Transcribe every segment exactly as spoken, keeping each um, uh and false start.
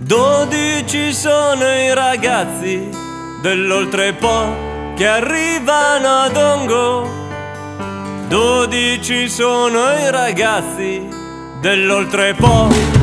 Dodici sono i ragazzi dell'Oltrepo che arrivano ad Ongo. Dodici sono i ragazzi dell'Oltrepo.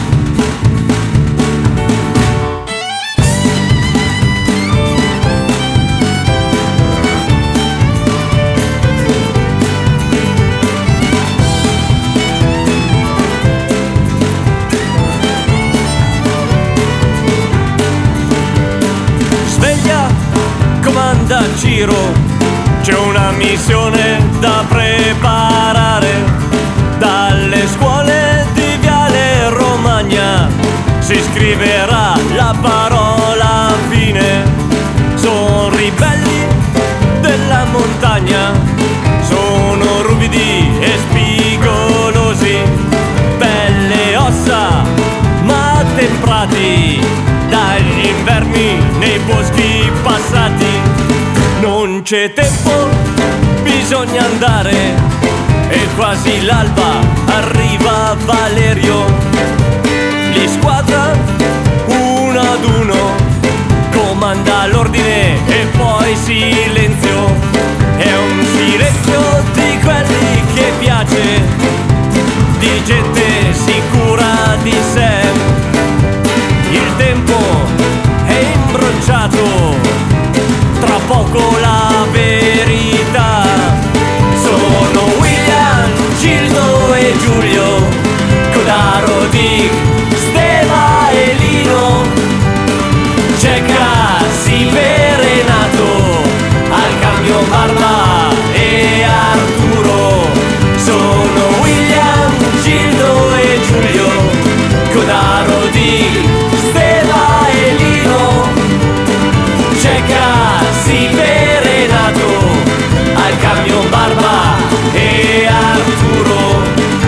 Comanda Ciro, c'è una missione da preparare. Dalle scuole di Viale Romagna si scriverà la parola fine. Sono ribelli della montagna, sono ruvidi e spigolosi, pelle ossa ma temprati dagli inverni nei boschi passati. Non c'è tempo, bisogna andare, è quasi l'alba, arriva Valerio. Li squadra uno ad uno, comanda l'ordine e poi silenzio. È un silenzio di quelli che piace, di gente sicura di sé. Il tempo è imbronciato, tra poco la verità. Sono William, Gildo e Giulio, Codaro, Dick, Steva e Lino. C'è Cassive, Renato, al cambio Barba e Arturo. Sono William, Gildo e Giulio, Codaro, Dick, Steva e Lino. C'è Cassive, Renato, al cambio Barba e Arturo.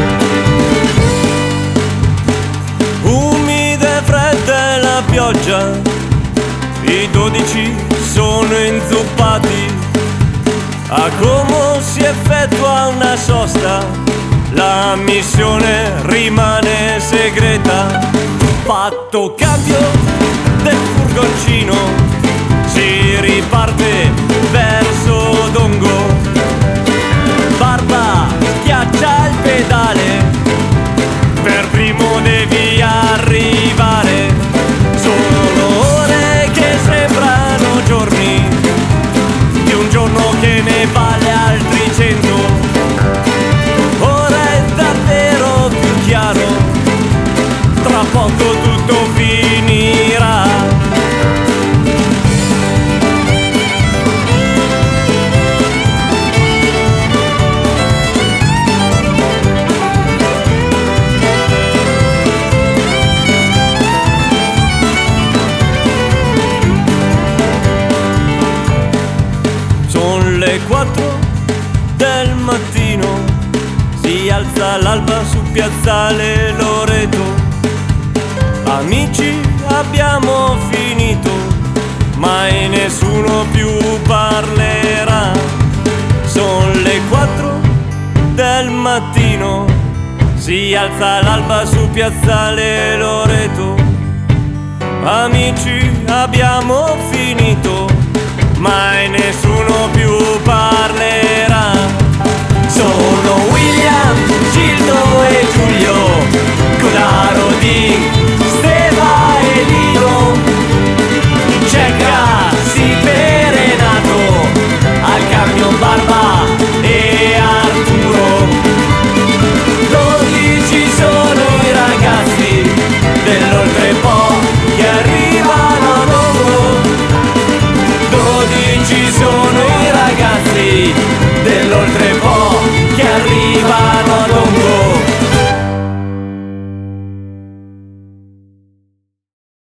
Umide, fredde la pioggia, i dodici sono inzuppati. A Como si effettua una sosta, la missione rimane segreta. Fatto cambio del furgoncino, si riparte verso Dongo. Barba schiaccia il pedale, per primo devi arrivare. Sono ore che sembrano giorni, di un giorno che ne vale altri cento. Ora è davvero più chiaro, tra poco tutto finirà. Le quattro del mattino si alza l'alba su piazzale Loreto. Amici, abbiamo finito, mai nessuno più parlerà. Sono le quattro del mattino, si alza l'alba su piazzale Loreto. Amici, abbiamo